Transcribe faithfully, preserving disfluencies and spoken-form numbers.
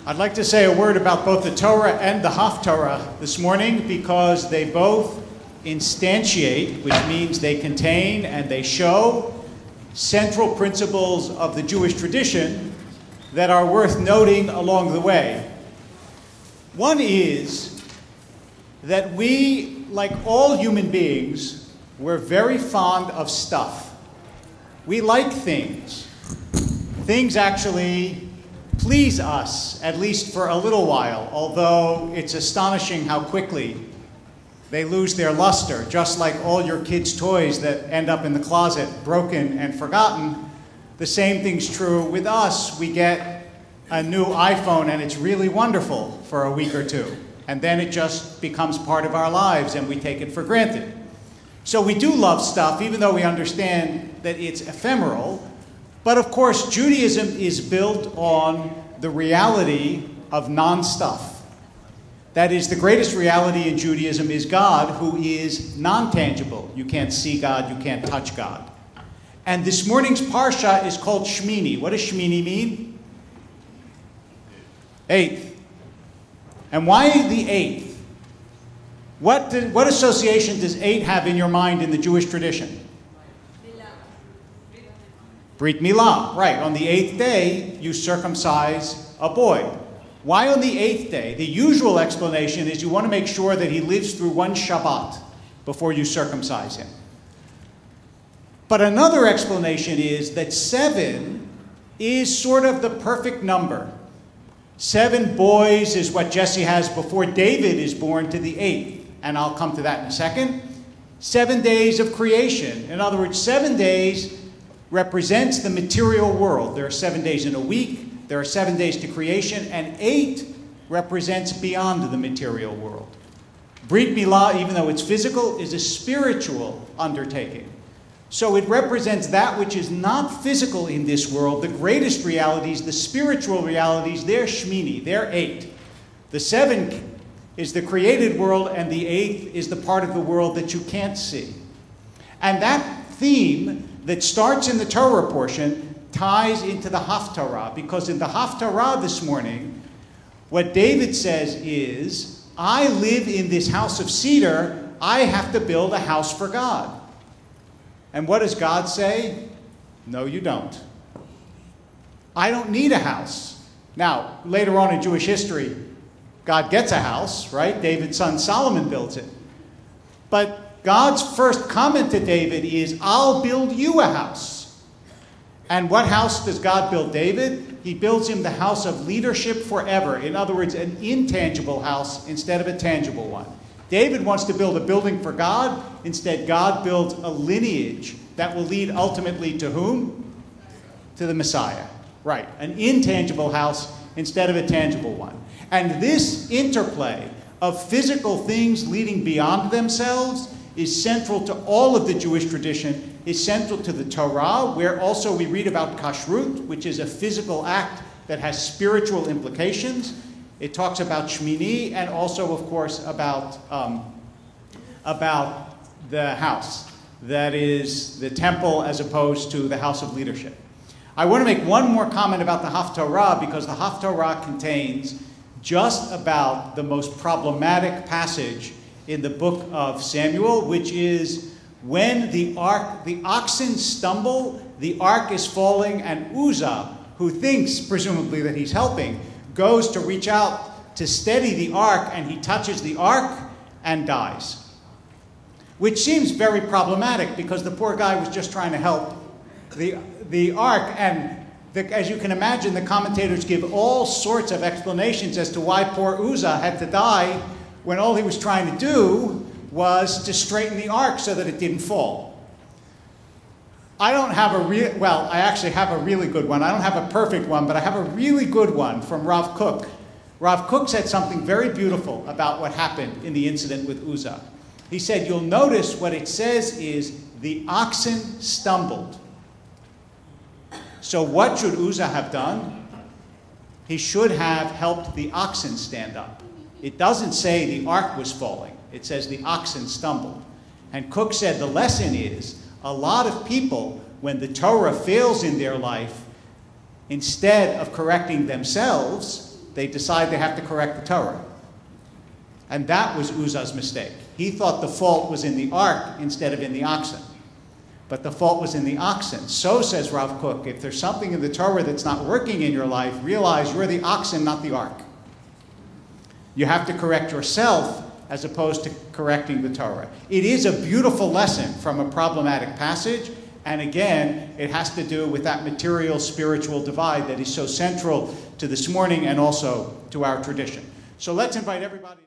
I'd like to say a word about both the Torah and the Haftarah this morning because they both instantiate, which means they contain and they show central principles of the Jewish tradition that are worth noting along the way. One is that we, like all human beings, we're very fond of stuff. We like things. Things actually please us, at least for a little while, although it's astonishing how quickly they lose their luster, just like all your kids' toys that end up in the closet, broken and forgotten. The same thing's true with us. We get a new iPhone and it's really wonderful for a week or two, and then it just becomes part of our lives and we take it for granted. So we do love stuff, even though we understand that it's ephemeral. But of course, Judaism is built on the reality of non-stuff. That is, the greatest reality in Judaism is God, who is non-tangible. You can't see God, you can't touch God. And this morning's Parsha is called Shmini. What does Shmini mean? Eighth. And why the eighth? What, did, what association does eight have in your mind in the Jewish tradition? Brit Milah, right. On the eighth day, you circumcise a boy. Why on the eighth day? The usual explanation is you want to make sure that he lives through one Shabbat before you circumcise him. But another explanation is that seven is sort of the perfect number. Seven boys is what Jesse has before David is born to the eighth. And I'll come to that in a second. Seven days of creation. In other words, seven days represents the material world. There are seven days in a week, there are seven days to creation, and eight represents beyond the material world. Brit Milah, even though it's physical, is a spiritual undertaking. So it represents that which is not physical in this world, the greatest realities, the spiritual realities, they're Shmini, they're eight. The seven is the created world, and the eighth is the part of the world that you can't see. And that theme that starts in the Torah portion ties into the Haftarah, because in the Haftarah this morning, what David says is, I live in this house of cedar, I have to build a house for God. And what does God say? No, you don't. I don't need a house. Now, later on in Jewish history, God gets a house, right? David's son Solomon builds it. But God's first comment to David is, I'll build you a house. And what house does God build David? He builds him the house of leadership forever. In other words, an intangible house instead of a tangible one. David wants to build a building for God. Instead, God builds a lineage that will lead ultimately to whom? To the Messiah. Right, an intangible house instead of a tangible one. And this interplay of physical things leading beyond themselves is central to all of the Jewish tradition, is central to the Torah, where also we read about kashrut, which is a physical act that has spiritual implications. It talks about Shmini and also, of course, about, um, about the house. That is the temple as opposed to the house of leadership. I want to make one more comment about the Haftarah because the Haftarah contains just about the most problematic passage in the book of Samuel, which is when the ark, the oxen stumble, the ark is falling, and Uzzah, who thinks presumably that he's helping, goes to reach out to steady the ark, and he touches the ark and dies. Which seems very problematic because the poor guy was just trying to help the, the ark. And the, as you can imagine, the commentators give all sorts of explanations as to why poor Uzzah had to die when all he was trying to do was to straighten the ark so that it didn't fall. I don't have a real, well, I actually have a really good one. I don't have a perfect one, but I have a really good one from Rav Kook. Rav Kook said something very beautiful about what happened in the incident with Uzzah. He said, you'll notice what it says is the oxen stumbled. So what should Uzzah have done? He should have helped the oxen stand up. It doesn't say the ark was falling. It says the oxen stumbled. And Kook said the lesson is a lot of people, when the Torah fails in their life, instead of correcting themselves, they decide they have to correct the Torah. And that was Uzzah's mistake. He thought the fault was in the ark instead of in the oxen. But the fault was in the oxen. So, says Rav Kook, if there's something in the Torah that's not working in your life, realize you're the oxen, not the ark. You have to correct yourself as opposed to correcting the Torah. It is a beautiful lesson from a problematic passage, and again, it has to do with that material spiritual divide that is so central to this morning and also to our tradition. So let's invite everybody.